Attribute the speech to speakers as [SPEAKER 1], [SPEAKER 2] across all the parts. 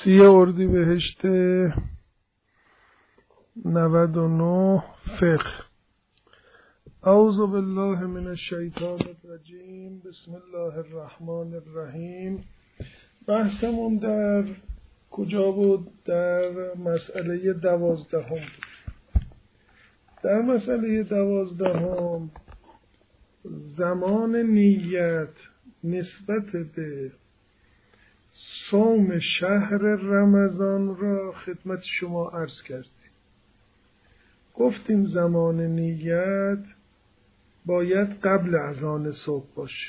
[SPEAKER 1] 30 اردیبهشت 99 فقه. اعوذ بالله من الشیطان الرجیم. بسم الله الرحمن الرحیم. بحثمون در کجا بود؟ در مسئله 12 بود. در مسئله 12 زمان نیت نسبت به صوم شهر رمضان را خدمت شما عرض کردیم. گفتیم زمان نیت باید قبل اذان صبح باشه.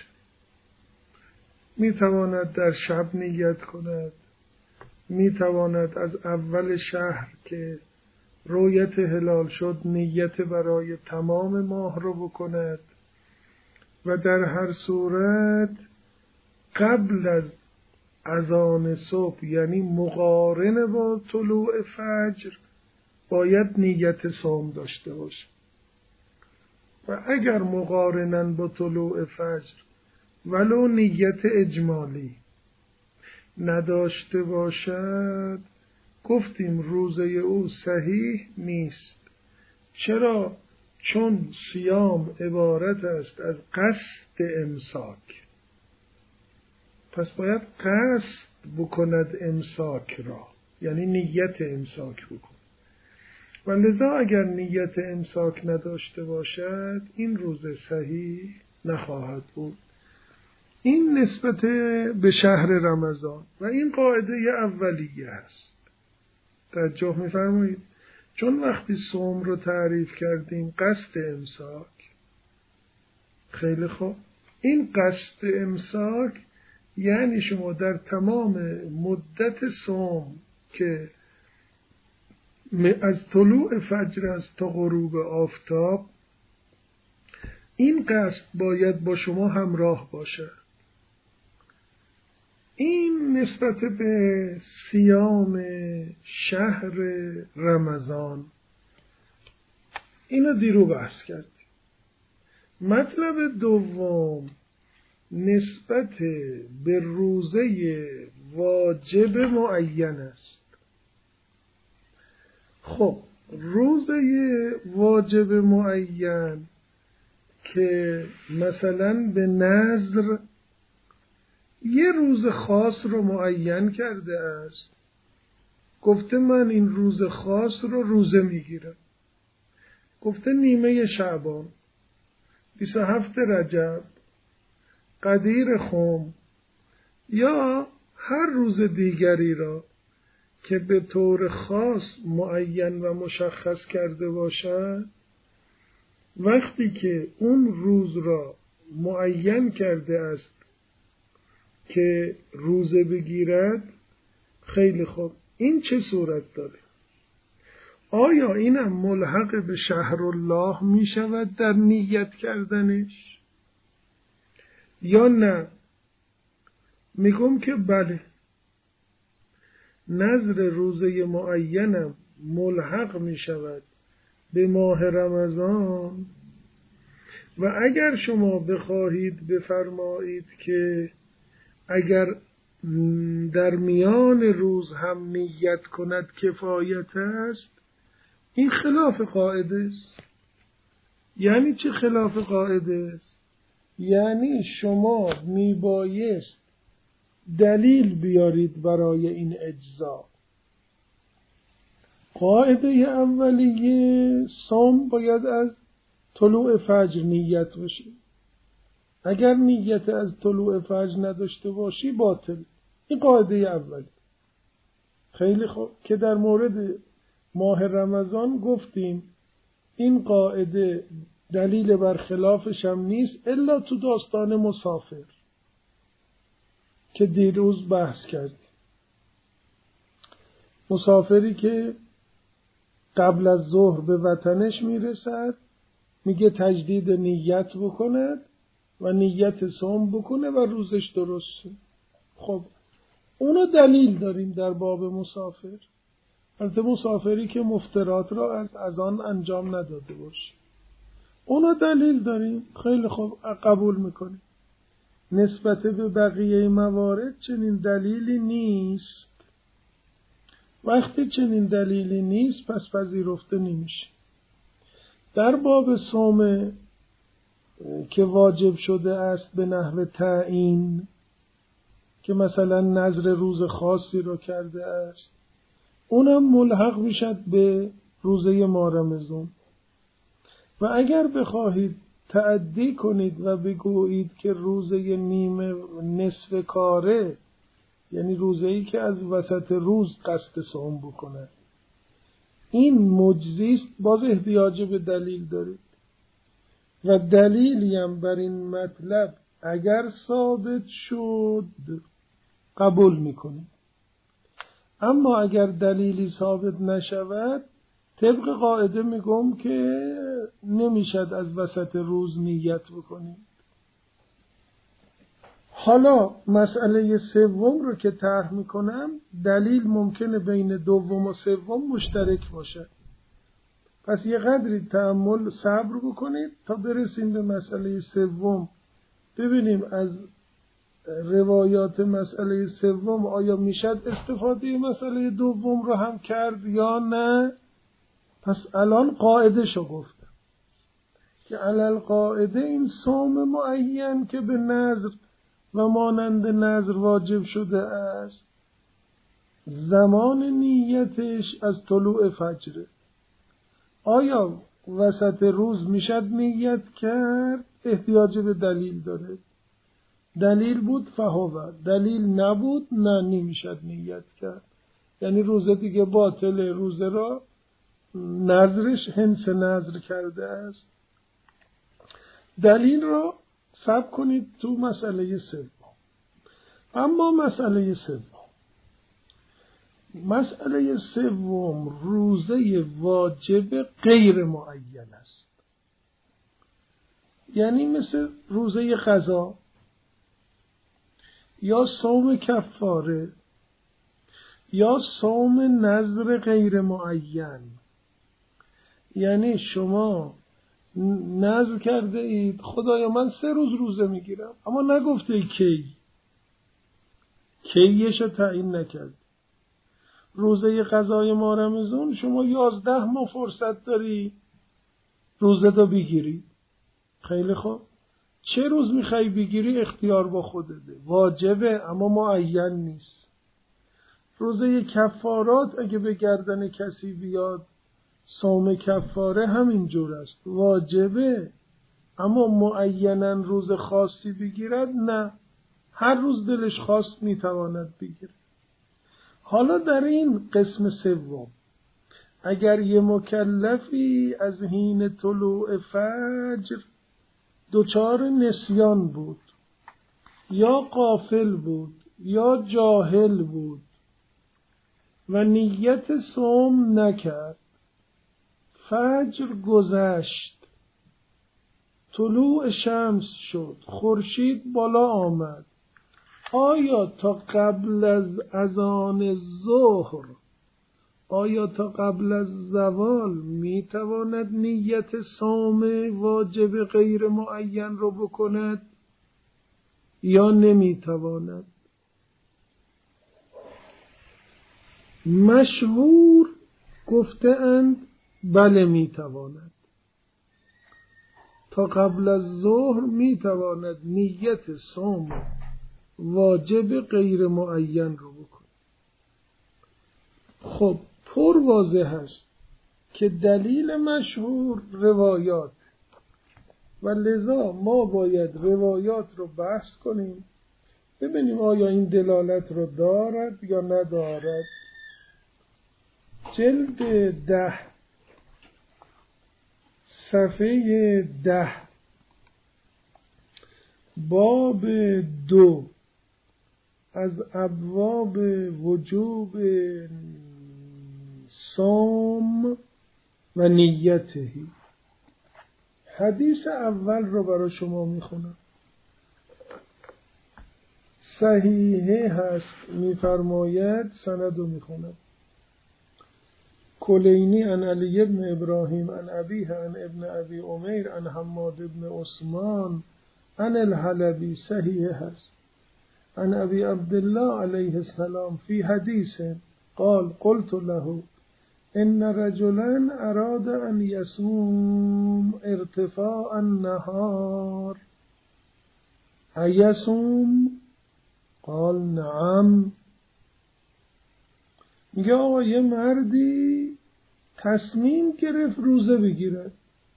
[SPEAKER 1] میتواند در شب نیت کند، میتواند از اول شهر که رؤیت هلال شد نیت برای تمام ماه رو بکند و در هر صورت قبل از اذان صبح یعنی مقارن با طلوع فجر باید نیت صوم داشته باشه. و اگر مقارناً با طلوع فجر ولو نیت اجمالی نداشته باشد، گفتیم روزه او صحیح نیست. چرا؟ چون صیام عبارت است از قصد امساک، پس باید قصد بکند امساک را، یعنی نیت امساک بکند. و لذا اگر نیت امساک نداشته باشد این روزه صحیح نخواهد بود. این نسبت به شهر رمضان و این قاعده اولیه است. توجه می‌فرمایید؟ چون وقتی صوم رو تعریف کردیم قصد امساک، خیلی خوب، این قصد امساک یعنی شما در تمام مدت صوم که از طلوع فجر است تا غروب آفتاب، این قصد باید با شما همراه باشد. این نسبت به صیام شهر رمضان اینو دیرو بحث کردیم. مطلب دوم نسبت به روزه واجب معین است. خب روزه واجب معین که مثلا به نذر یه روز خاص رو معین کرده است، گفته من این روز خاص رو روزه میگیرم، گفته نیمه شعبان، 27 رجب، قدیر خم یا هر روز دیگری را که به طور خاص معین و مشخص کرده باشد، وقتی که اون روز را معین کرده است که روزه بگیرد، خیلی خوب، این چه صورت داره؟ آیا اینم ملحق به شهر الله می شود در نیت کردنش یا نه؟ میگم که بله، نذر روزه معینم ملحق می شود به ماه رمضان. و اگر شما بخواهید بفرمایید که اگر در میان روز هم نیت کند کفایت است، این خلاف قاعده است. یعنی چه خلاف قاعده است؟ یعنی شما میبایست دلیل بیارید برای این اجزا. قاعده اولیه صوم باید از طلوع فجر نیت باشی. اگر نیت از طلوع فجر نداشته باشی باطل. این قاعده اولی. خیلی خوب، که در مورد ماه رمضان گفتیم این قاعده دلیل بر خلافش هم نیست الا تو داستان مسافر که دیروز بحث کردیم. مسافری که قبل از ظهر به وطنش میرسد میگه تجدید نیت بکند و نیت صوم بکنه و روزش درسته. خب اونو دلیل داریم در باب مسافر. البته مسافری که مفطرات را از آن انجام نداده باشه، اونو دلیل داریم. خیلی خوب، قبول میکنیم. نسبت به بقیه موارد چنین دلیلی نیست. وقتی چنین دلیلی نیست پس پذیرفته نمیشه. در باب صوم که واجب شده است به نحو تعیین، که مثلا نذر روز خاصی رو کرده است، اونم ملحق میشد به روزه ماه رمضان. و اگر بخواهید تعدی کنید و بگویید که روزه نیمه نصف کاره، یعنی روزه‌ای که از وسط روز قصد صوم بکنه، این مجزیست، باز احتیاج به دلیل دارید. و دلیلی هم بر این مطلب اگر ثابت شد قبول میکنید. اما اگر دلیلی ثابت نشود، طبق قاعده میگم که نمیشد از وسط روز نیت بکنید. حالا مسئله سوم رو که طرح میکنم، دلیل ممکنه بین دوم و سوم مشترک باشه. پس یه قدری تأمل صبر بکنید تا برسیم به مسئله سوم، ببینیم از روایات مسئله سوم آیا میشد استفاده مسئله دوم رو هم کرد یا نه. پس الان قاعده شو گفتم که علل قاعده این صوم معین که به نذر و مانند نذر واجب شده است، زمان نیتش از طلوع فجره. آیا وسط روز میشد نیت کرد؟ احتیاج به دلیل داره. دلیل بود فهوه، دلیل نبود نه، نمیشد نیت کرد. یعنی روزه دیگه باطله، روزه را نذرش هنس نذر کرده است. دلیل را صبر کنید تو مسئله سوم. اما مسئله سوم روزه واجب غیر معین است. یعنی مثل روزه قضا یا صوم کفاره یا صوم نذر غیر معین. یعنی شما نذر کرده اید خدایا من 3 روز روزه میگیرم، اما نگفته کیش رو تعیین نکرد. روزه قضای ماه رمضان شما 11 ماه فرصت داری روزه رو بگیری. خیلی خوب، چه روز میخوای بگیری اختیار با خودته، واجبه اما معین نیست. روزه کفارات اگه به گردن کسی بیاد صوم کفاره همین جور است، واجبه اما معیناً روز خاصی بگیرد نه، هر روز دلش خواست میتواند بگیره. حالا در این قسم سوم اگر یه مکلفی از حین طلوع فجر دچار نسیان بود یا غافل بود یا جاهل بود و نیت صوم نکرد، فجر گذشت، طلوع شمس شد، خورشید بالا آمد، آیا تا قبل از اذان ظهر، آیا تا قبل از زوال میتواند نیت صوم واجب غیر معین رو بکند یا نمیتواند؟ مشهور گفته اند بله میتواند، تا قبل از ظهر میتواند نیت صوم واجب غیر معین رو بکنه. خب پر واضح است که دلیل مشهور روایات و لذا ما باید روایات رو بحث کنیم ببینیم آیا این دلالت رو دارد یا ندارد. جلد 10 صفحه 10 باب 2 از ابواب وجوب صوم و نیتهی، حدیث اول رو برای شما میخونم. صحیحه هست، میفرماید، سند رو میخونم. کلینی عن علی ابن ابراهیم عن ابیه عن ابن ابی عمیر عن حماد ابن عثمان عن الحلبی، صحیحه هست، عن ابی عبدالله علیه السلام فی حدیث قال قلت له ان رجلا اراد ان يصوم ارتفاع النهار ایصوم؟ قال نعم. میگه آقا یه مردی تصمیم گرفت روزه بگیره،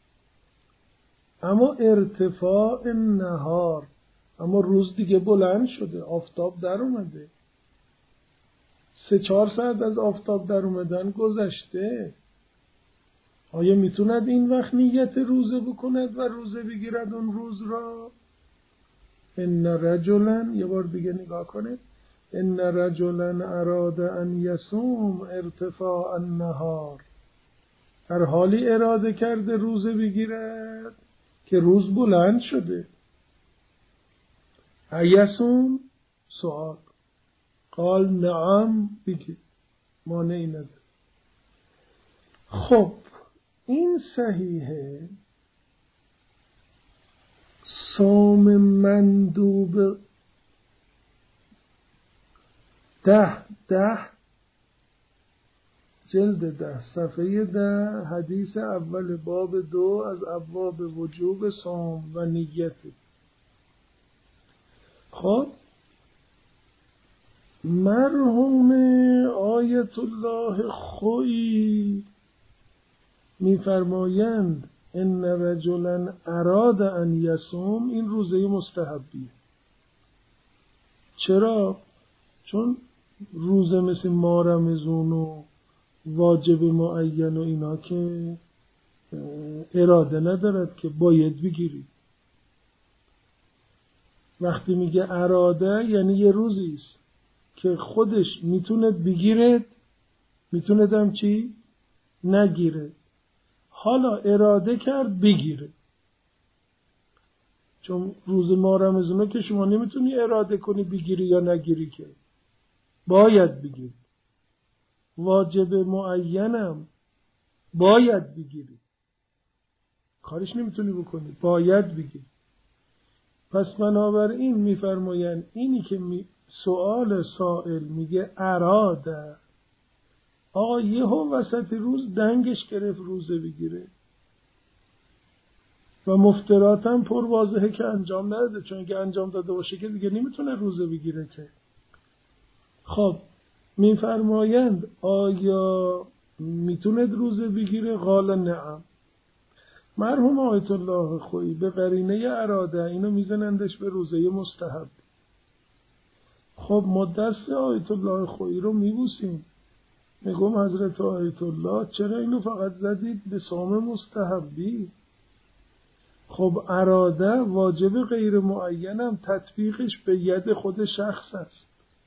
[SPEAKER 1] اما ارتفاع نهار، اما روز دیگه بلند شده، آفتاب در اومده، 3-4 ساعت از آفتاب در اومدن گذشته. آیا میتوند این وقت نیت روزه بکند و روزه بگیرد اون روز را؟ ان رجلا، یه بار دیگه نگاه کنید، ان رجلا اراد ان یصوم ارتفاع النهار، در حالی اراده کرده روزه بگیرد که روز بلند شده. ایصوم؟ سوال. قال نعم، بگیر، مانعی نداره. خب این صحیحه. صوم مندوب 10 جلد 10 صفحه 10 حدیث اول باب 2 از ابواب وجوب صوم و نیت. خب مرحوم آیت الله خویی می‌فرمایند ان رجلا اراد ان یصوم، این روزه مستحبیه. چرا؟ چون روزه مثل ماه رمضان و واجب معین و اینا که اراده ندارد که باید بگیری. وقتی میگه اراده یعنی یه روزی است که خودش میتونه بگیره، میتونه هم چی؟ نگیره. حالا اراده کرد بگیره. چون روز ماه رمضانه که شما نمیتونی اراده کنی بگیری یا نگیری، که باید بگیری. واجب معینم باید بگیری، کارش نمیتونی بکنی، باید بگیری. پس بنابراین میفرمایند اینی که سؤال سائل میگه اراده، آقا یهو وسط روز دنگش گرفت روزه بگیره و مفترات هم پر واضحه که انجام نداده، چون اگه انجام داده باشه که دیگه نمیتونه روزه بگیره که. خب میفرمایند آیا میتونه روزه بگیره؟ قال نعم. مرحوم آیت الله خویی به قرینه اراده اینو میزنندش به روزه مستحب. خب ما دست آیت الله خویی رو میبوسیم، میگم حضرت آیت الله چرا اینو فقط زدید به صوم مستحبی؟ خب اراده واجب غیر معینم تطبیقش به ید خود شخص است.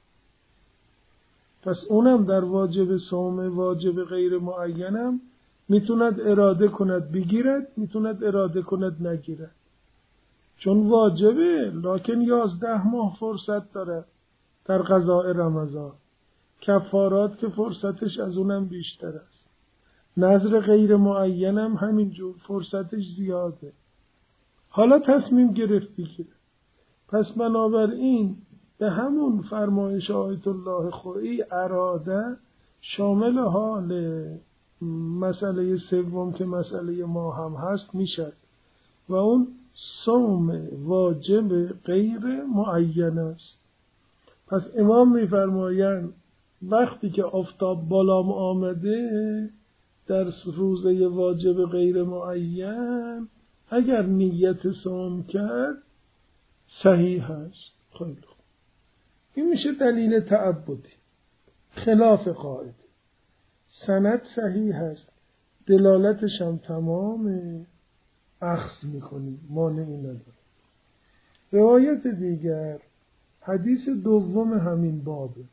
[SPEAKER 1] پس اونم در واجب صوم واجب غیر معینم میتوند اراده کند بگیرد، میتوند اراده کند نگیرد، چون واجبه. لکن 11 ماه فرصت داره در قضاء رمضان، کفارات که فرصتش از اونم بیشتر است. نذر غیر معینم همینجور فرصتش زیاده. حالا تصمیم گرفت بگیره. پس بنابراین به همون فرمایش آیت الله خویی اراده شامل حال مسئله سوم که مسئله ما هم هست میشد و اون صوم واجب غیر معین است. پس امام میفرمایند وقتی که آفتاب بالام آمده در روزه واجب غیر معین اگر نیت صوم کرد صحیح هست. خیلی خوب، این میشه دلیل تعبدی خلاف قاعده. سند صحیح هست، دلالتش هم تمام، اخذ میکنیم، مانعی نداره. روایت دیگر حدیث دوم همین بابه،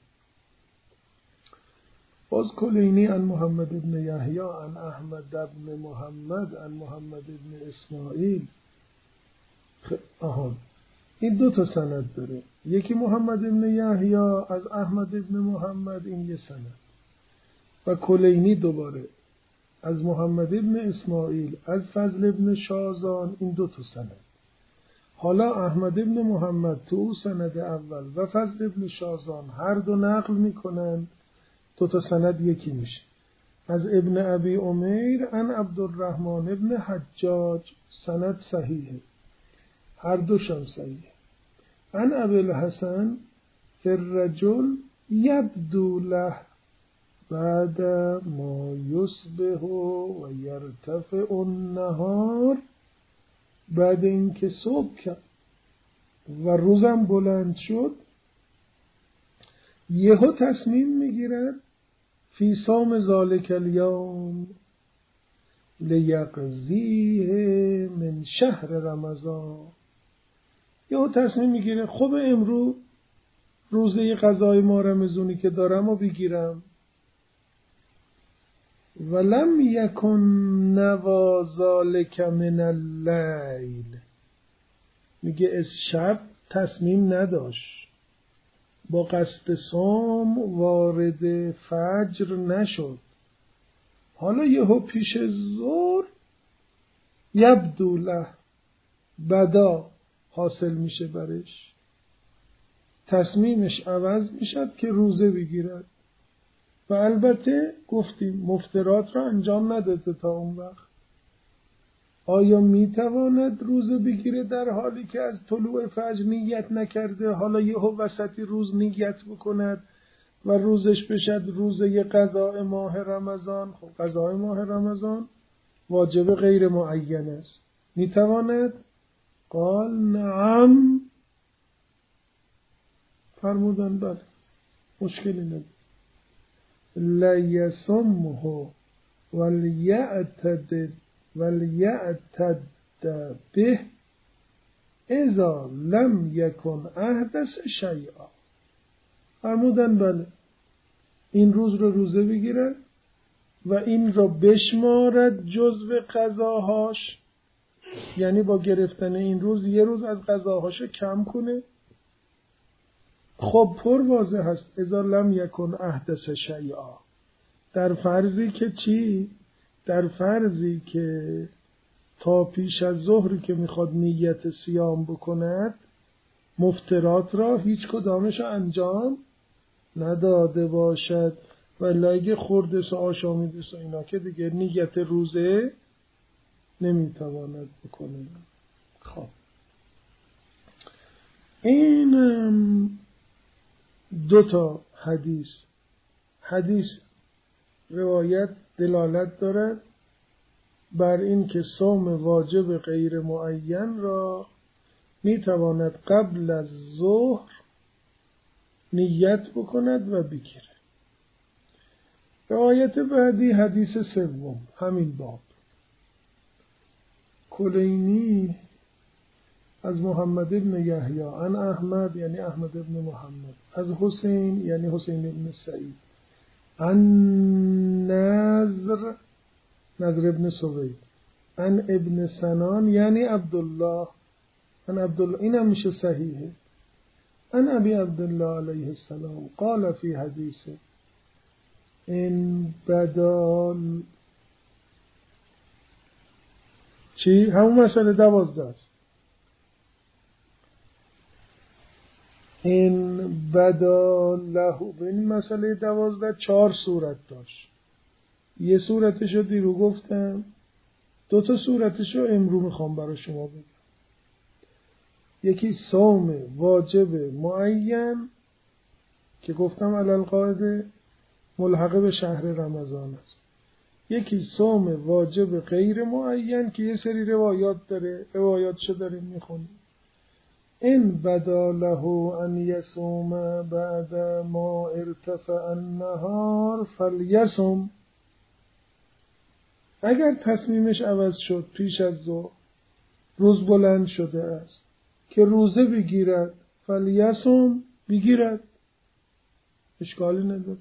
[SPEAKER 1] باز کلینی عن محمد بن یحیی عن احمد بن محمد عن محمد بن اسماعیل. این 2 سند داره، یکی محمد بن یحیی از احمد بن محمد، این 1 سند، و کلینی دوباره از محمد بن اسماعیل از فضل بن شازان، این 2 سند. حالا احمد بن محمد تو سند اول و فضل بن شازان هر دو نقل میکنند دو تا سند یکی میشه. از ابن ابی امیر عن عبدالرحمن ابن حجاج، سند صحیحه، هر دوشم صحیحه. عن ابی الحسن فی الرجل یبدو له بعد ما یصبح و یرتفع النهار، بعد اینکه صبح کرد و روزم بلند شد یهو تصمیم میگیرد فی صوم ذالک الیوم لیقضیه من شهر رمضان. یهو تصمیم میگیره خب امروز روزه قضای ماه رمضانی که دارم و بگیرم. ولم یکن نوا ذالک من اللیل، میگه از شب تصمیم نداشت، با قصد صوم وارد فجر نشد، حالا یهو پیش ظهر یبدو له، بدا حاصل میشه برش، تصمیمش عوض میشد که روزه بگیرد. و البته گفتیم مفترات را انجام نداده تا اون وقت. آیا میتواند روزه بگیره در حالی که از طلوع فجر نیت نکرده، حالا یهو وسطی روز نیت بکند و روزش بشد روزه قضاء ماه رمضان؟ خب قضاء ماه رمضان واجب غیر معین است، میتواند؟ قال نعم، فرمودن بله، مشکلی نداره. لیصمه ولیعتد به اذا لم یکن احدث شیئا. فرمودن بله، این روز رو روزه بگیرد و این رو بشمارد جزو قضاهاش، یعنی با گرفتن این روز یه روز از قضاهاش کم کنه. خب پر واضح هست اذا لم یکن احدث شیئا، در فرضی که چی؟ در فرضی که تا پیش از ظهری که میخواد نیت صیام بکند مفترات را هیچ کدامش انجام نداده باشد، ولی اگه خوردس و آشامیدس و اینا که دیگه نیت روزه نمیتواند بکنه. خب این دو تا حدیث روایت دلالت دارد بر این که صوم واجب غیر معین را میتواند قبل از ظهر نیت بکند و بگیره. روایت بعدی حدیث سوم همین باب. کلینی از محمد ابن یحیی عن احمد یعنی احمد ابن محمد، از حسین یعنی حسین ابن سعید، عن نضر ابن سوید، عن ابن سنان یعنی عبدالله، عن عبدالله، این هم میشه صحیحه، عن ابی عبدالله علیه السلام قال فی حدیثه این بدال چی؟ همون مسئله 12 است. این بداله، به این مسئله 12 4 صورت داشت. یه صورتش رو دیرو گفتم، 2 تا صورتش رو امرو میخوام برای شما بگم. یکی صوم واجب معین که گفتم علی القاعده ملحقه به شهر رمضان است. یکی صوم واجب غیر معین که یه سری روایات داره، روایاتشو داریم میخونیم. این بداله ان یصوم بعد ما ارتفع النهار فلیصم، اگر تصمیمش عوض شد پیش از ظهر روز بلند شده است که روزه بگیرد، فلیصم، بگیرد، اشکالی نداره.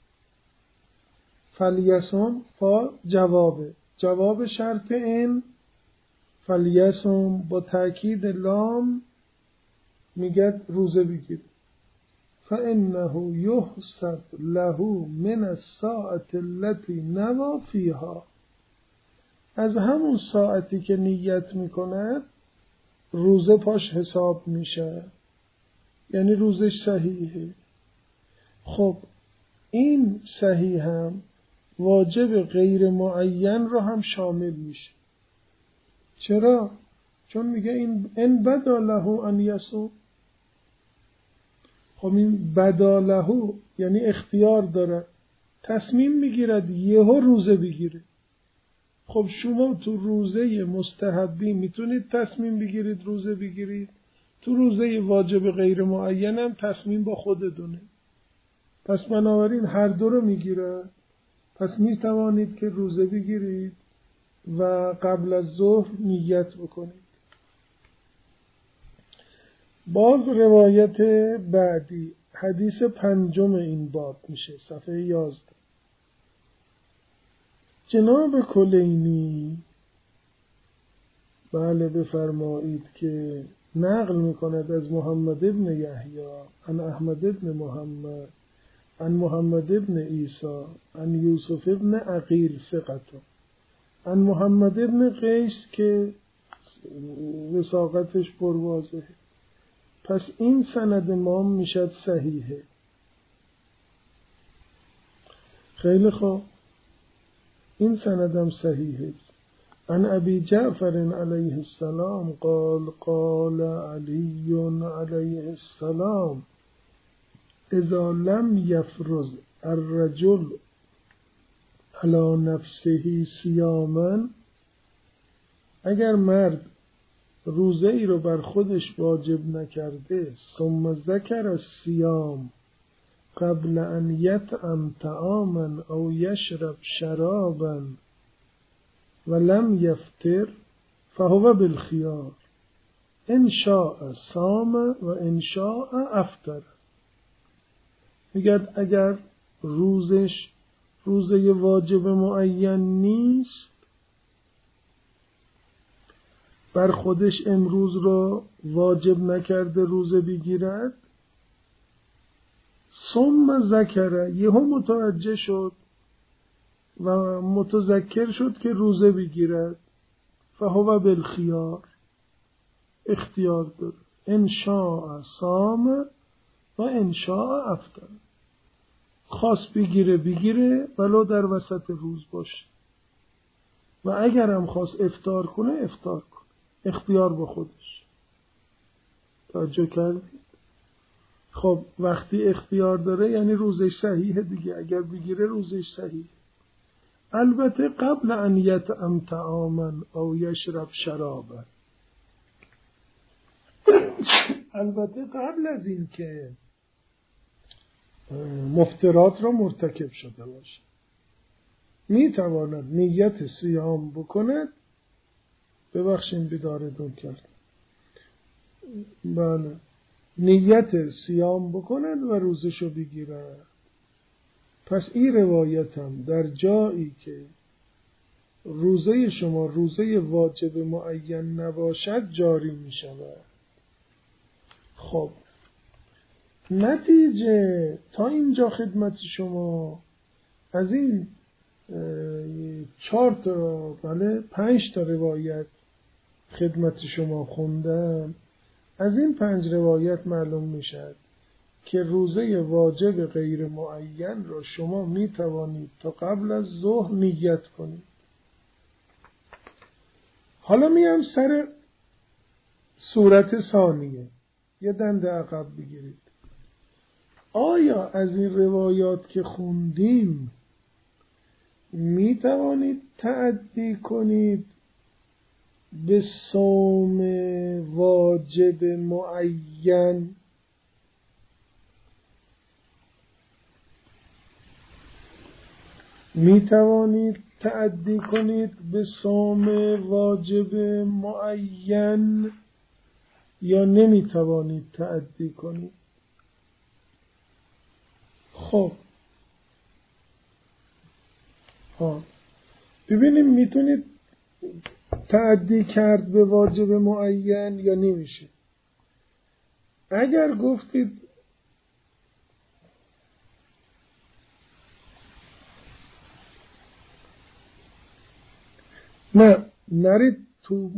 [SPEAKER 1] فلیصم فا جواب شرط این، فلیصم با تأکید لام میگه روزه بگیر. فانه یحسب له من الساعة التي نوى فيها، از همون ساعتی که نیت میکند روزه پاش حساب میشه، یعنی روزش صحیحه. خب این صحیح هم واجب غیر معین رو هم شامل میشه. چرا؟ چون میگه این بدا له ان یصوم. خب این بدا له یعنی اختیار داره، تصمیم میگیرد یهو روزه بگیره. خب شما تو روزه مستحبی میتونید تصمیم بگیرید روزه بگیرید، تو روزه واجب غیر معین هم تصمیم با خودتونه. پس بنابراین هر دو رو میگیره. پس میتوانید که روزه بگیرید و قبل از ظهر نیت بکنید. باز روایت بعدی، حدیث 5 این باب میشه، صفحه 11. جناب کلینی بله بفرمایید که نقل میکند از محمد ابن یحیی عن احمد ابن محمد عن محمد ابن عیسی عن یوسف ابن عقیل ثقة عن محمد ابن قیس که وثاقتش پرواضحه. پس این سند ما میشد صحیحه. خیلی خوب، این سندم صحیحه. عن ابی جعفر علیه السلام قال قال علی علیه السلام اذا لم یفرض الرجل علی نفسه صیاما، اگر مرد روزه ای رو بر خودش واجب نکرده، ثم ذکر الصیام قبل ان یطعم طعاما او یشرب شرابا ولم یفطر فهو بالخیار ان شاء صام و ان شاء افطر. میگه اگر روزه واجب معین نیست، بر خودش امروز رو واجب نکرده روزه بگیرد، ثم ذکر یهو متوجه شد و متذکر شد که روزه بگیرد، فهو بالخیار، اختیار داره، ان شاء صام و ان شاء افطر. خواست بگیره ولو در وسط روز باشه، و اگر هم خواست افطار کنه افطار کنه، اختیار با خودش. توجه کردید؟ خب وقتی اختیار داره یعنی روزش صحیحه دیگه، اگر بگیره روزش صحیحه. البته قبل ان یطعم طعاما او یشرب شرابا، البته قبل از این که مفطرات را مرتکب شده باشه، میتواند نیت صیام بکند. ببخشید بیداردون کردم. بله، نیت صیام بکند و روزشو بگیرد. پس این روایت هم در جایی که روزه شما روزه واجب معین نباشد جاری می شود. خب نتیجه تا اینجا خدمت شما از این 4 تا 5 تا روایت خدمت شما خوندم. از این 5 روایت معلوم میشد که روزه واجب غیر معین را شما می توانید تا قبل از ظهر نیت کنید. حالا میام سر صورت ثانیه، یه دنده عقب بگیرید. آیا از این روایات که خوندیم می توانید تعدی کنید به صوم واجب معین؟ می توانید تعدی کنید به صوم واجب معین یا نمی توانید تعدی کنید؟ خب ببینیم میتونید تعدی کرد به واجب معین یا نمیشه. اگر گفتید نه نرید تو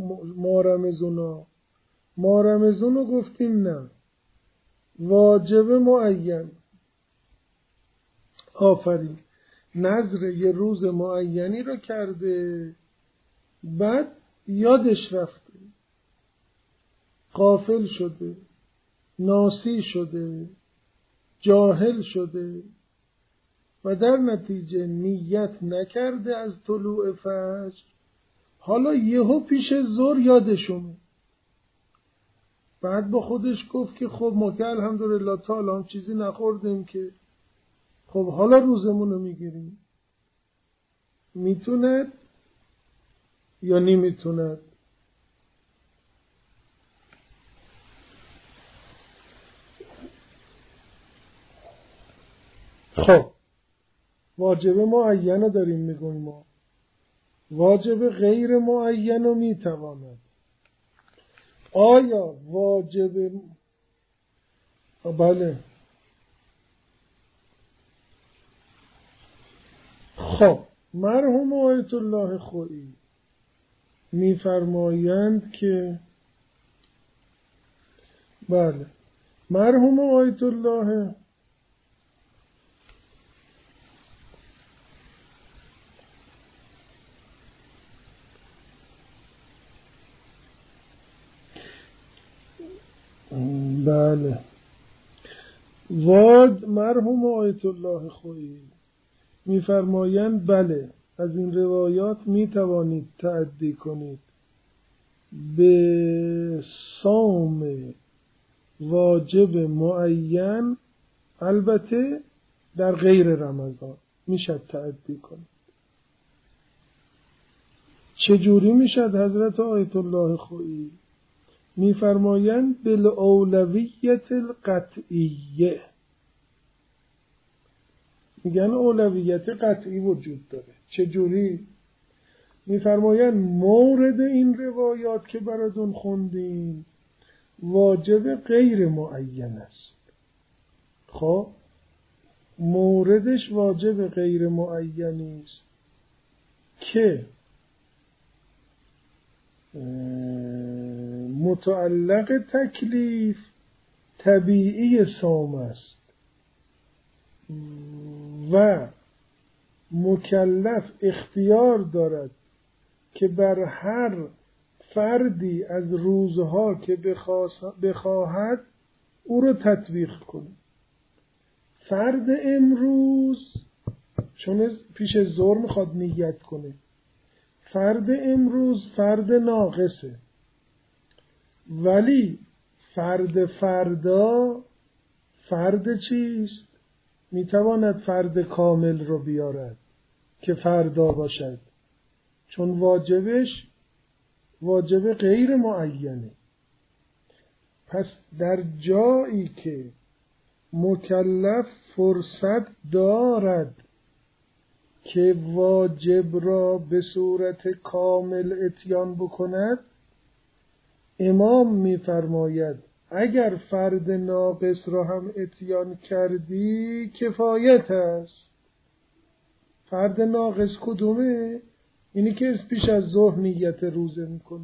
[SPEAKER 1] ما رمضانو گفتیم نه واجب معین. آفرین، نظر یه روز معینی رو کرده، بعد یادش رفته، غافل شده، ناسی شده، جاهل شده و در نتیجه نیت نکرده از طلوع فجر. حالا یهو پیش ظهر یادشونه، بعد با خودش گفت که خب ما که الحمدلله تا الان چیزی نخوردیم که، خب حالا روزمون رو میگیریم. میتوند یا نمیتوند؟ خب واجب معین رو داریم میگویم ما، واجب غیر معین رو میتواند. آیا واجب بله. خب مرحوم آیت الله خویی میفرمایند که بله، مرحوم آیت الله بله مرحوم آیت الله خویی میفرمایند بله، از این روایات میتوانید تعدی کنید به صوم واجب معین، البته در غیر رمضان میشد تعدی کنید. چجوری میشد؟ حضرت آیت الله خویی میفرمایند بالاولویت القطعیه، میگن اولویت قطعی وجود داره. چجوری؟ میفرمایند مورد این روایات که براتون خوندیم واجب غیر معین است. خب موردش واجب غیر معینی است که متعلق تکلیف طبیعی صوم است و مکلف اختیار دارد که بر هر فردی از روزها که بخواهد او رو تطبیق کنه. فرد امروز چون پیش ظهر میخواد نیت کنه، فرد امروز فرد ناقصه، ولی فرد فردا فرد چیست؟ میتواند فرد کامل رو بیارد که فردا باشد، چون واجبش واجب غیر معینه. پس در جایی که مکلف فرصت دارد که واجب را به صورت کامل اتیان بکند، امام می‌فرماید اگر فرد ناقص را هم اتیان کردی کفایت است. فرد ناقص کدومه؟ اینی که پیش از ظهر نیت روزه میکنه.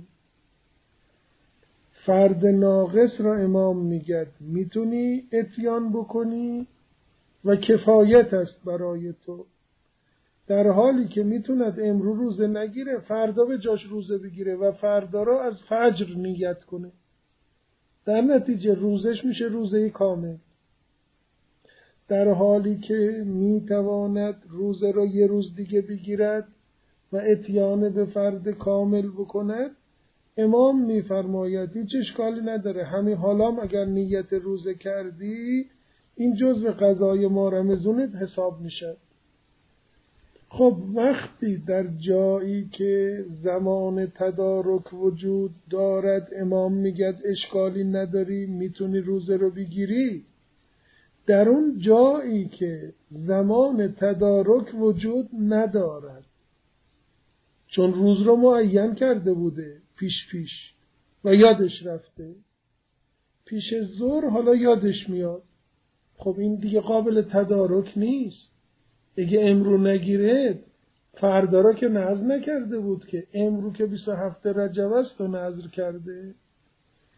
[SPEAKER 1] فرد ناقص را امام میگه میتونی اتیان بکنی و کفایت است برای تو، در حالی که میتوند امروز روزه نگیره، فردا به جاش روزه بگیره و فردا را از فجر نیت کنه، در نتیجه روزش میشه روزه کامل. در حالی که میتواند روزه را یه روز دیگه بگیرد و اتیان به فرد کامل بکند، امام میفرماید هیچ اشکالی نداره، همین حالا اگر نیت روزه کردی این جزء قضای ما رمضانت حساب میشه. خب وقتی در جایی که زمان تدارک وجود دارد امام میگه اشکالی نداری میتونی روزه رو بگیری، در اون جایی که زمان تدارک وجود ندارد، چون روز رو معین کرده بوده پیش و یادش رفته، پیش ظهر حالا یادش میاد، خب این دیگه قابل تدارک نیست. اگه امرو نگیره فردا را که نذر نکرده بود، که امرو که 27 رجب است و نذر کرده.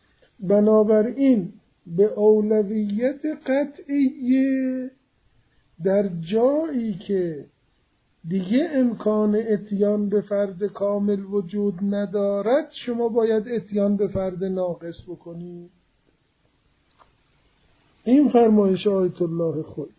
[SPEAKER 1] بنابراین به اولویت قطعیه در جایی که دیگه امکان اتیان به فرد کامل وجود ندارد شما باید اتیان به فرد ناقص بکنید. این فرمایش آیت الله خویی.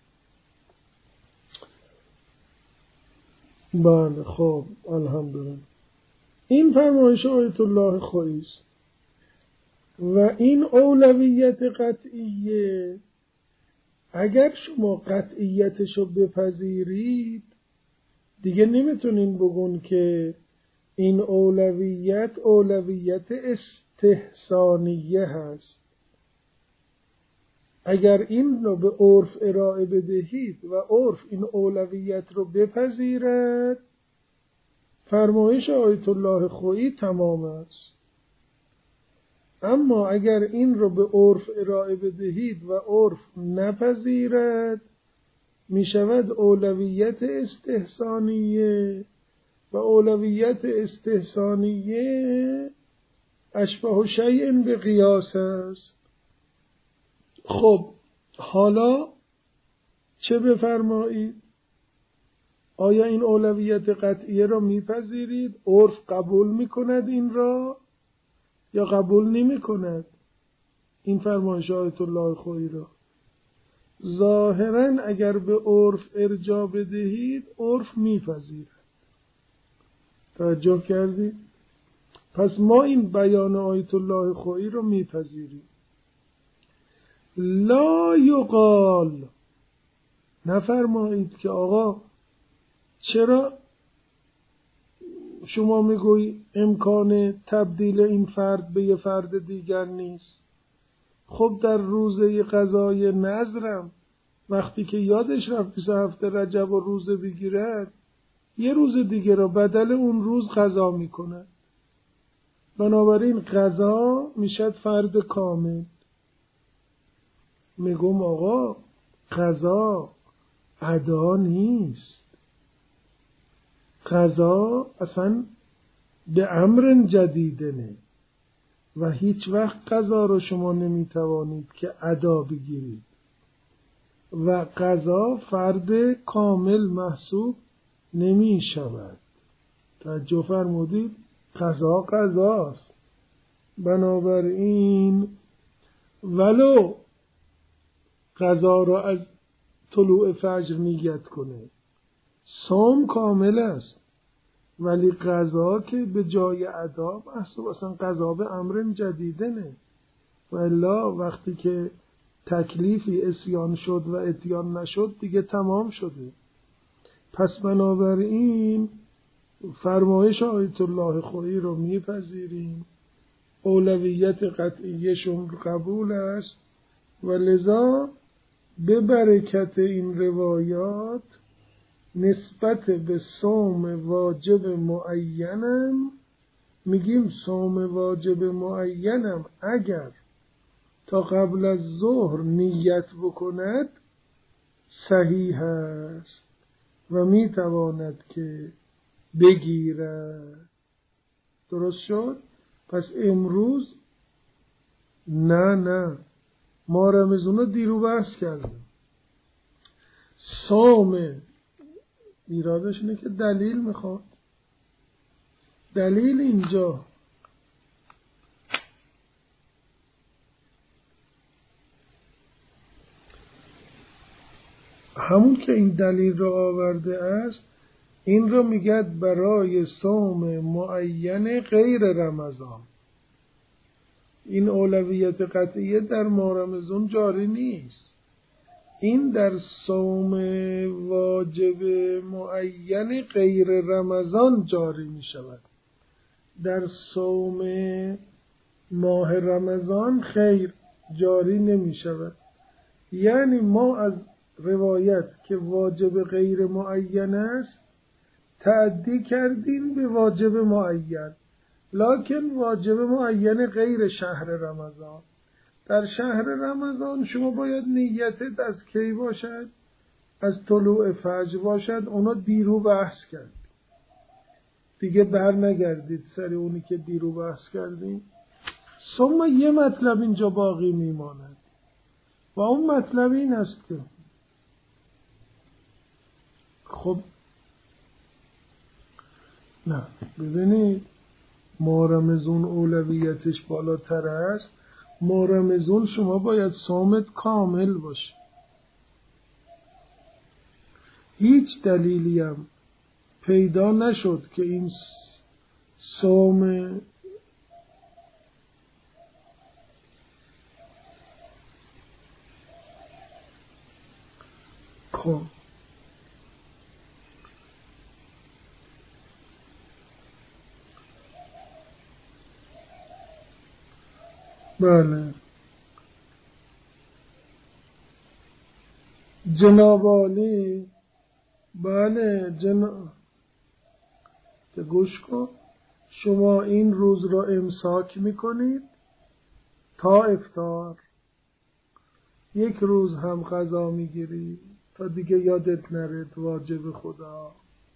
[SPEAKER 1] بله خب الحمدلله. این فرمایش آیت الله خویی است و این اولویت قطعیه. اگر شما قطعیتشو بپذیرید دیگه نمیتونین بگون که این اولویت استحسانیه هست. اگر این رو به عرف ارائه بدهید و عرف این اولویت رو بپذیرد فرمایش آیت الله خویی تمام است. اما اگر این رو به عرف ارائه بدهید و عرف نپذیرد می شود اولویت استحسانیه و اولویت استحسانیه اشبه شیء به قیاس است. خب حالا چه بفرمایید؟ آیا این اولویت قطعیه را میپذیرید؟ عرف قبول میکند این را یا قبول نمیکند؟ این فرمایش آیت الله خویی را ظاهرا اگر به عرف ارجاع بدهید عرف میپذیرد. توجه کردید؟ پس ما این بیان آیت الله خویی را میپذیریم. لا یقال، نفرمایید که آقا چرا شما میگویی امکان تبدیل این فرد به یه فرد دیگر نیست؟ خب در روزه قضای نذرم وقتی که یادش رفت 27 رجب و روزه بگیرد یه روز دیگه را بدل اون روز قضا میکنه. بنابراین قضا میشد فرد کامل. میگم آقا قضا ادا نیست. قضا اصلا به امر جدیدنه و هیچ وقت قضا رو شما نمیتوانید که ادا بگیرید و قضا فرد کامل محسوب نمی شود. توجه فرمودید؟ قضا قضاست. بنابراین ولو قضا را از طلوع فجر نیت کنه صوم کامل است، ولی قضا که به جای ادا محسوب اصلا قضا به امر جدیدنه و الا وقتی که تکلیفی عصیان شد و اتیان نشد دیگه تمام شده. پس بنابراین فرمایش آیت الله خویی رو میپذیریم، اولویت قطعیشون قبول است و لذا به برکت این روایات نسبت به صوم واجب معینم میگیم صوم واجب معینم اگر تا قبل از ظهر نیت بکند صحیح است و میتواند که بگیرد. درست شد؟ پس امروز نه ما رمضان رو دیرو بحث کردیم. صوم ایرادش اینه که دلیل میخواد. دلیل اینجا همون که این دلیل را آورده است این را میگد برای صوم معین غیر رمضان. این اولویت قطعیه در ماه رمضان جاری نیست. این در صوم واجب معین غیر رمضان جاری می شود. در صوم ماه رمضان خیر جاری نمی شود. یعنی ما از روایت که واجب غیر معین است تعدی کردیم به واجب معین، لکن واجب معین غیر شهر رمضان. در شهر رمضان شما باید نیتت از کی باشد؟ از طلوع فجر باشد. اونا دیرو بحث کرد دیگه بر نگردید سر اونی که دیرو بحث کردیم. ثم یه مطلب اینجا باقی میماند و اون مطلب این است که خب نه ببینید، ماه رمضان اولویتش بالاتر است. ماه رمضان شما باید صامت کامل باشه. هیچ دلیلی هم پیدا نشد که این صوم خب بله جناب عالی، بله که گوش کن، شما این روز را امساک میکنید تا افطار، یک روز هم غذا میگیری تا دیگه یادت نره واجب خدا.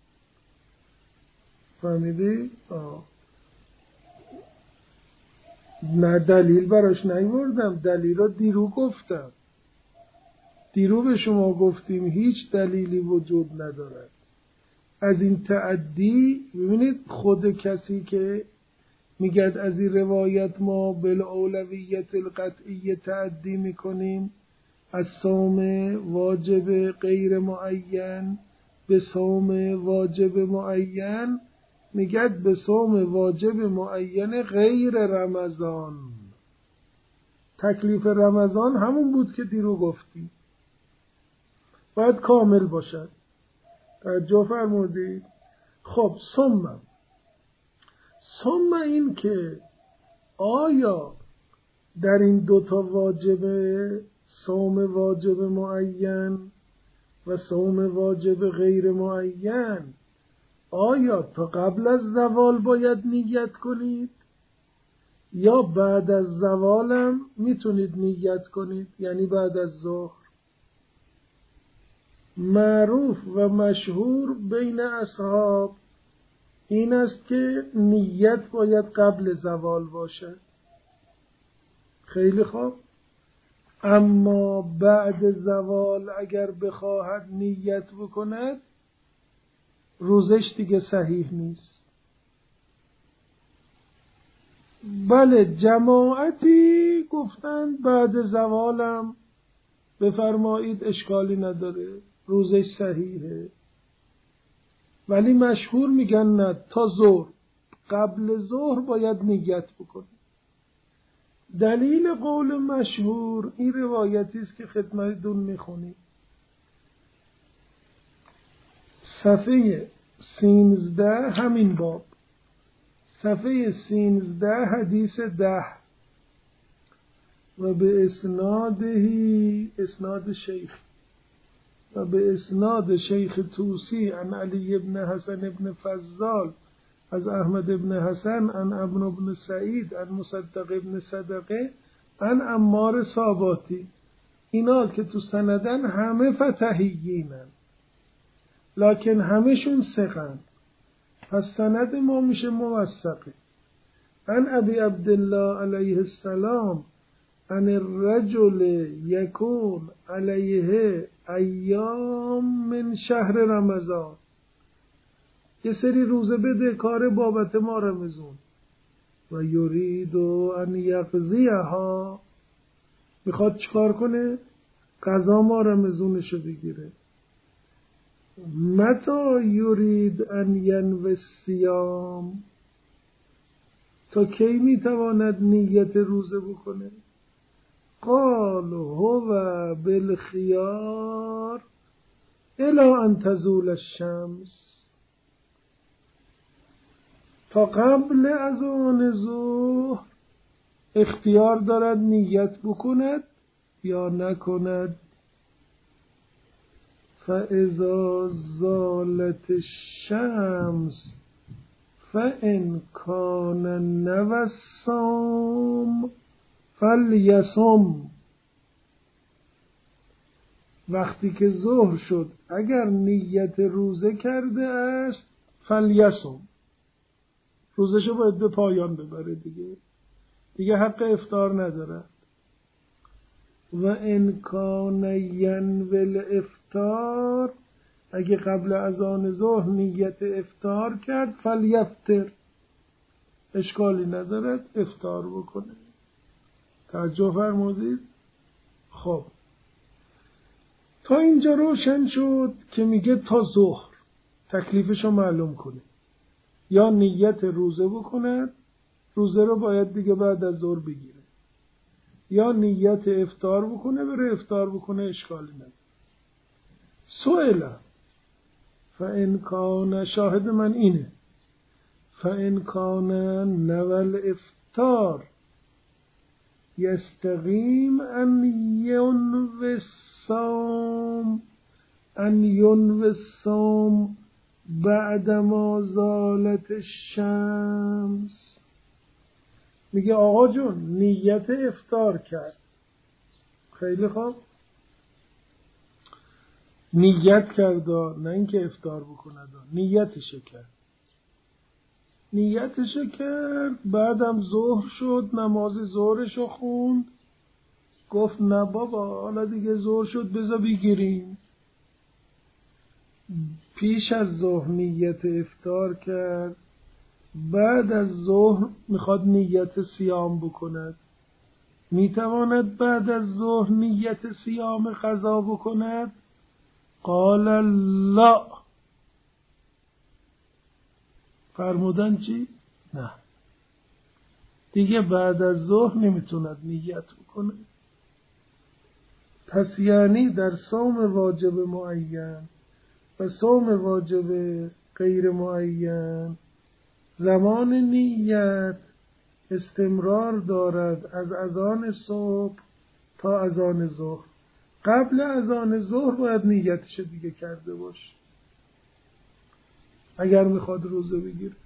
[SPEAKER 1] فهمیدی؟ نه دلیل براش نیوردم، دلیل را دیرو گفتم، دیرو به شما گفتیم هیچ دلیلی وجود ندارد از این تعدی. ببینید خود کسی که میگد از این روایت ما بالاولویت القطعی تعدی میکنیم از صوم واجب غیر معین به صوم واجب معین، میگد به صوم واجب معین غیر رمضان. تکلیف رمضان همون بود که دیرو گفتیم، باید کامل باشد. توجه فرمودید؟ خب ثم این که آیا در این دوتا واجب، صوم واجب معین و صوم واجب غیر معین، آیا تا قبل از زوال باید نیت کنید یا بعد از زوالم میتونید نیت کنید، یعنی بعد از ظهر؟ معروف و مشهور بین اصحاب این است که نیت باید قبل زوال باشه. خیلی خوب، اما بعد زوال اگر بخواهد نیت بکند روزش دیگه صحیح نیست. بله جماعتی گفتند بعد زوالم بفرمایید اشکالی نداره، روزش صحیحه، ولی مشهور میگن نه، تا ظهر، قبل ظهر باید نیت بکنید. دلیل قول مشهور این روایتی است که خدمتتون میخونیم، صفحه 13 همین باب، صفحه 13 حدیث 10 و به اسنادهی، اسناد شیخ و به اسناد شیخ توسی عن علی ابن حسن ابن فضال از احمد ابن حسن عن ابن ابن سعید عن مصدق ابن صدقه عن عمار صاباتی. اینا که تو سندن همه فتحیینن لکن همشون ثقن، پس سند ما میشه موثقه. عن ابی عبدالله علیه السلام عن الرجل یکون علیه ایام من شهر رمضان، یه سری روزه بده کار بابت ما رمضان، و یرید ان یقضیها، میخواد چکار کنه؟ قضا ما رمضانشو بگیره. متى یرید ان ینوی الصیام، تا کی میتواند نیت روزه بکنه؟ قال هو بالخيار الى ان تزول الشمس، تا قبل از آن ظهر اختیار دارد نیت بکند یا نکند. فاذا زالت الشمس فان کان نوى الصوم فلیصم، وقتی که ظهر شد اگر نیت روزه کرده است فلیصم، روزشو باید به پایان ببره، دیگه حق افطار ندارد. و ان کان ینوی الافطار، اگه قبل اذان ظهر نیت افطار کرد فلیفطر، اشکالی ندارد افطار بکنه. توجه فرمودید؟ خب تا اینجا روشن شد که میگه تا ظهر تکلیفشو معلوم کنه، یا نیت روزه بکند، روزه رو باید دیگه بعد از ظهر بگیره، یا نیت افطار بکنه بره افطار بکنه، اشکالی نداره. سئل فإن کان، شاهد من اینه، فإن کان نوى الافطار یستقیم ان ینوی الصوم بعدما زالت الشمس. میگه آقا جون نیت افطار کرد، خیلی خوب، نیت کرد، نه اینکه افطار بکند، نیتش کرد، بعدم ظهر شد، نماز ظهرشو خوند، گفت نه بابا حالا دیگه ظهر شد بذار بگیریم. پیش از ظهر نیت افطار کرد، بعد از ظهر میخواد نیت صیام بکند، میتواند بعد از ظهر نیت صیام قضا بکند؟ قال لا. فرمودن چی؟ نه دیگه بعد از ظهر نمیتوند نیت بکنه. پس یعنی در صوم واجب معین و صوم واجب غیر معین زمان نیت استمرار دارد از اذان صبح تا اذان ظهر. قبل اذان ظهر باید نیتش دیگه کرده باش اگر میخواد روزه بگیره.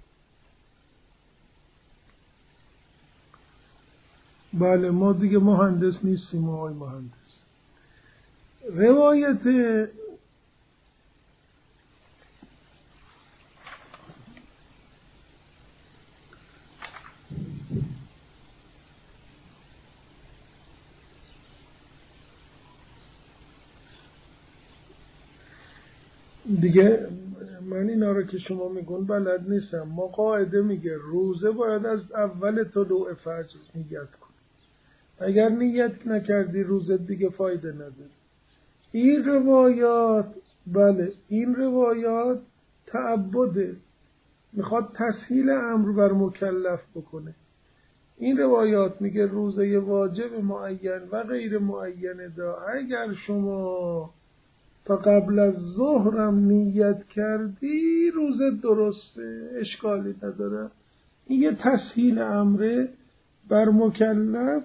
[SPEAKER 1] بله ما دیگه مهندس نیستیم آقای مهندس. روایت دیگه من اینا رو که شما میگون بلد نیستم. ما قاعده میگه روزه باید از اول طلوع فجر نیت کن، اگر نیت نکردی روزه دیگه فایده نداره. این روایات بله این روایات تعبده، میخواد تسهیل امر بر مکلف بکنه. این روایات میگه روزه واجب معین و غیر معین دا اگر شما تا قبل از ظهرم نیت کردی روزه درسته، اشکالی نداره. این یه تسهیل امره بر مکلف.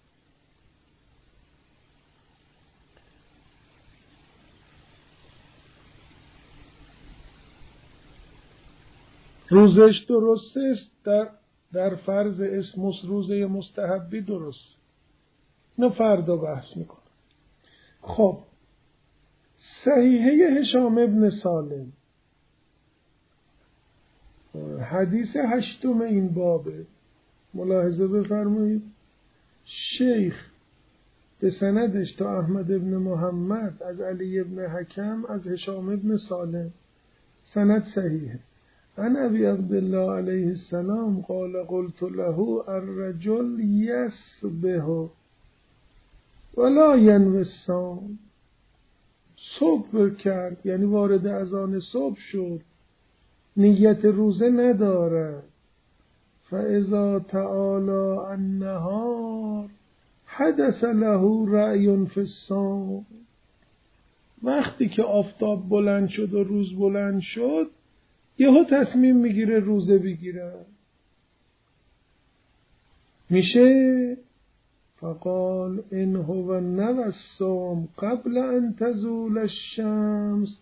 [SPEAKER 1] روزش درسته است در فرض اسم روزه مستحبی درست، نه فردا بحث میکنه. خب صحیحه هشام ابن سالم حدیث 8 این بابه ملاحظه بفرمایید. شیخ به سندش تا احمد ابن محمد از علی ابن حکم از هشام ابن سالم، سند صحیحه. عن ابی عبدالله علیه السلام قال قلت له الرجل یصبح ولا ینوی الصوم. صبح کرد یعنی وارد اذان صبح شد، نیت روزه ندارد. فاذا تعالی النهار حدث له رأی فی الصوم. وقتی که آفتاب بلند شد و روز بلند شد یهو تصمیم میگیره روزه بگیره، میشه؟ فقال ان هو نوى الصوم قبل ان تزول الشمس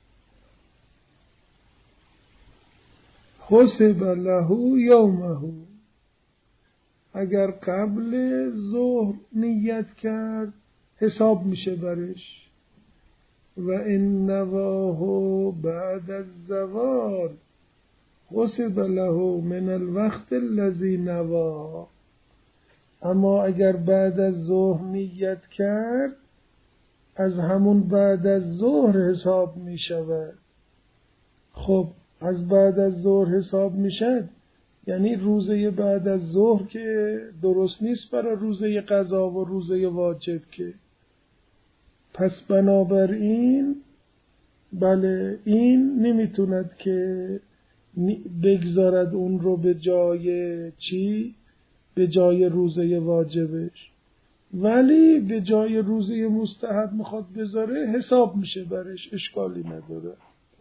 [SPEAKER 1] حسب له یومه. اگر قبل ظهر نیت کرد حساب میشه برش. و ان نواه بعد الزوال حسب له من الوقت الذي نوى. اما اگر بعد از ظهر نیت کرد از همون بعد از ظهر حساب می شود. خب از بعد از ظهر حساب می شد، یعنی روزه بعد از ظهر که درست نیست برای روزه قضا و روزه واجب که. پس بنابراین بله این نمیتوند که بگذارد اون رو به جای چی؟ به جای روزه واجبش، ولی به جای روزه مستحب میخواد بذاره حساب میشه برش، اشکالی نداره.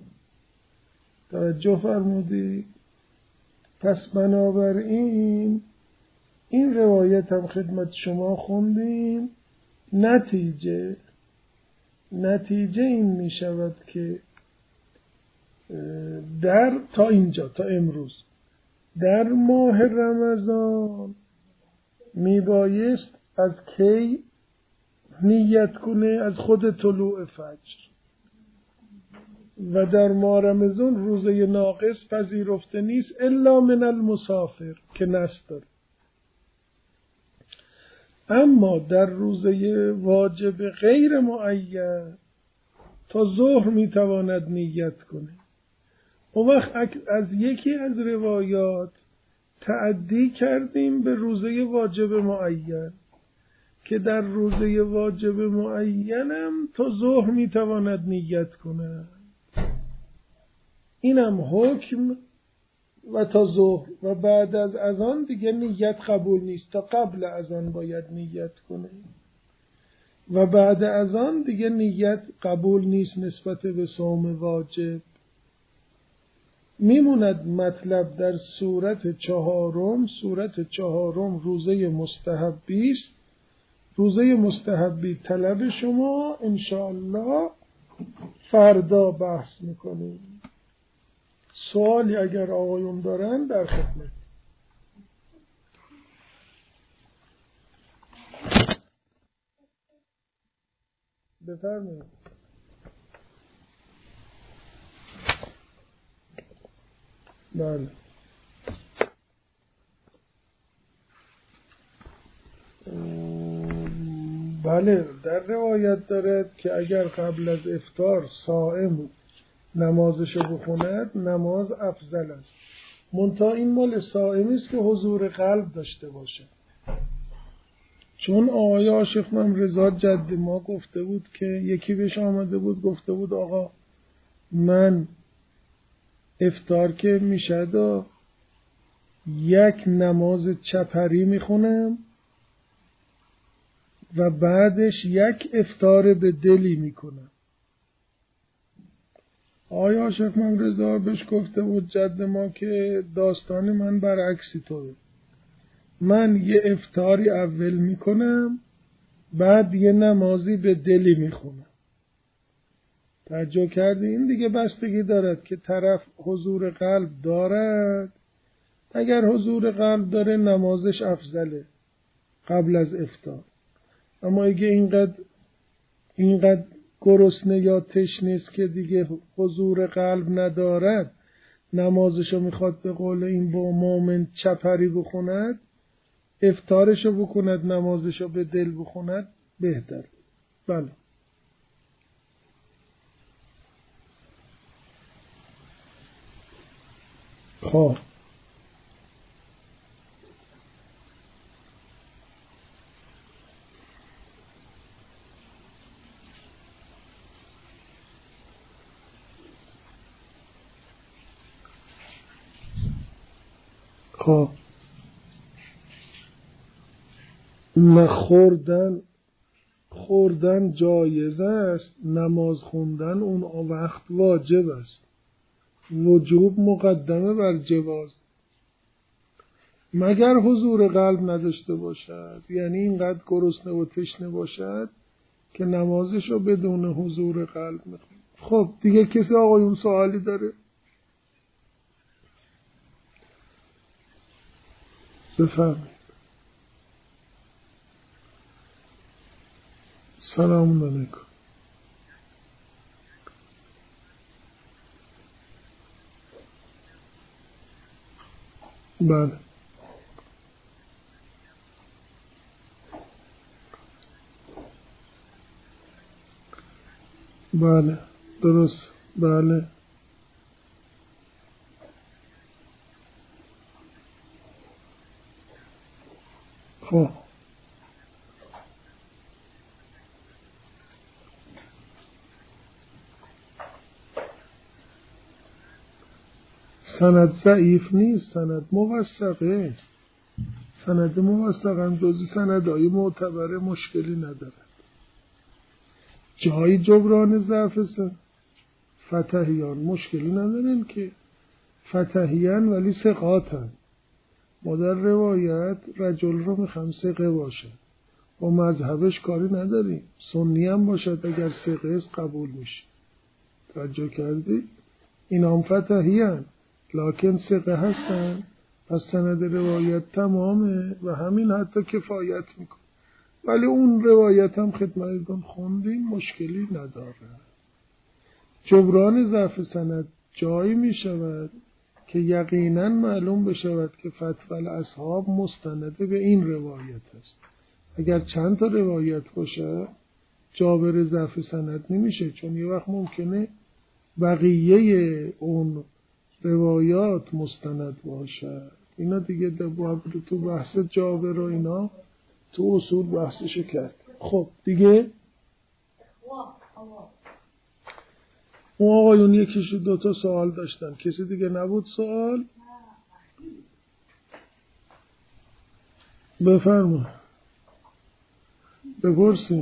[SPEAKER 1] توجه فرمودی؟ پس بنابراین این روایت هم خدمت شما خوندیم. نتیجه این می شود که تا اینجا تا امروز در ماه رمضان می بایست از کی نیت کنه؟ از خود طلوع فجر. و در ماه رمضان روزه ناقص پذیرفته نیست الا من المسافر که نصب داره. اما در روزه واجب غیر معین تا ظهر میتواند نیت کنه. اون وقت از یکی از روایات تعدی کردیم به روزه واجب معین که در روزه واجب معینم تا ظهر میتواند نیت کنه. اینم حکم و تا ظهر و بعد از اذان دیگه نیت قبول نیست، تا قبل اذان باید نیت کنه و بعد اذان دیگه نیت قبول نیست نسبت به صوم واجب. میموند مطلب در صورت چهارم روزه مستحبی است. روزه مستحبی طلب شما انشاءالله فردا بحث میکنیم. سوالی اگر آقایون دارن در خدمت. بفرمایید. بله. بله در روایت دارد که اگر قبل از افطار صائم نمازشو بخوند نماز افضل است. منتها این مال صائمی است که حضور قلب داشته باشه. چون آقای عاشق من رضا جد ما گفته بود که یکی بهش آمده بود گفته بود آقا من افطار که میشد یک نماز چپری میخونم و بعدش یک افطار به دلی میکنم. آقای عاشق من رضا بهش گفته بود جد ما که داستان من برعکسی طوره. من یه افطاری اول میکنم بعد یه نمازی به دلی میخونم. توجه کردی؟ این دیگه بستگی دارد که طرف حضور قلب دارد. اگر حضور قلب داره نمازش افضله قبل از افطار. اما اگه اینقدر گرسنه یا تشنه است که دیگه حضور قلب ندارد نمازشو میخواد به قول این با مومن چپری بخوند، افطارشو بکند نمازشو به دل بخوند بهتر. بله خب نه خوردن جایز است، نماز خوندن اون وقت واجب است. وجوب مقدمه بر جواز مگر حضور قلب نداشته باشد، یعنی اینقدر گرسنه و تشنه باشد که نمازشو بدون حضور قلب میخونه. خب دیگه کسی آقایون سوالی داره؟ بفرمایید. سلام علیکم. بله بله درست. بله خب سند ضعیف نیست، سند موثقه است. سند موثق هم جزی سندهای معتبر، مشکلی نداره. جای جبران ضعف فتحیان مشکلی ندارن که فتحیان ولی ثقاتن. ما در روایت رجل رو میخوام ثقه باشه، با مذهبش کاری نداریم، سنی هم باشد اگر ثقه است قبول میشه. توجه کردی؟ اینا هم فتحیان لکن ثقه هستن، پس سند روایت تمامه و همین حتی کفایت میکنه. ولی اون روایت هم خدمتتون خوندیم مشکلی نداره. جبران ضعف سند جایی میشود که یقینا معلوم بشود که فتح الاصحاب مستنده به این روایت است. اگر چند تا روایت باشه جابر ضعف سند نمیشه، چون یه وقت ممکنه بقیه اون روایات مستند باشه. اینا دیگه تو بحث جابر و اینا تو اصول بحثش کرد. خب دیگه اون آقایون یکیشو 2 سوال داشتن، کسی دیگه نبود سوال؟ بفرما بپرسیم.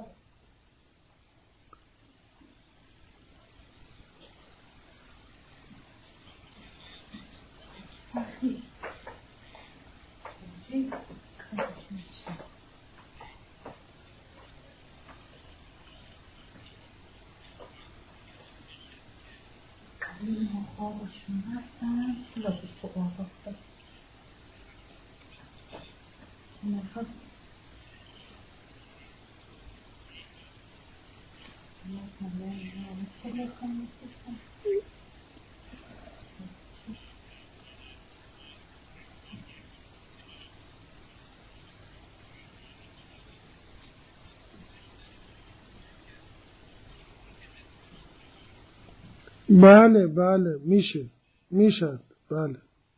[SPEAKER 1] بله بله میشد بله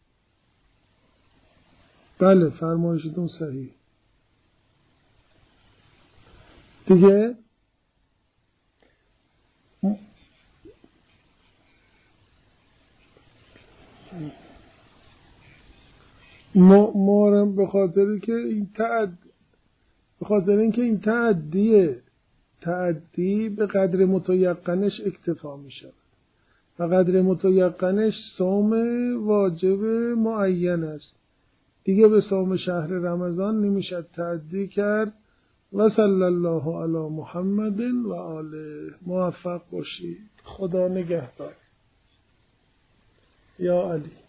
[SPEAKER 1] بله فرمایشتون صحیح. دیگه مارم به خاطر اینکه این تعدی به قدر متیقنش اکتفا می شود و قدر متیقنش صوم واجب معین است. دیگه به صوم شهر رمضان نمیشد تعدی کرد. و صلی الله علی محمد و آله. موفق باشید. خدا نگهدار. یا علی.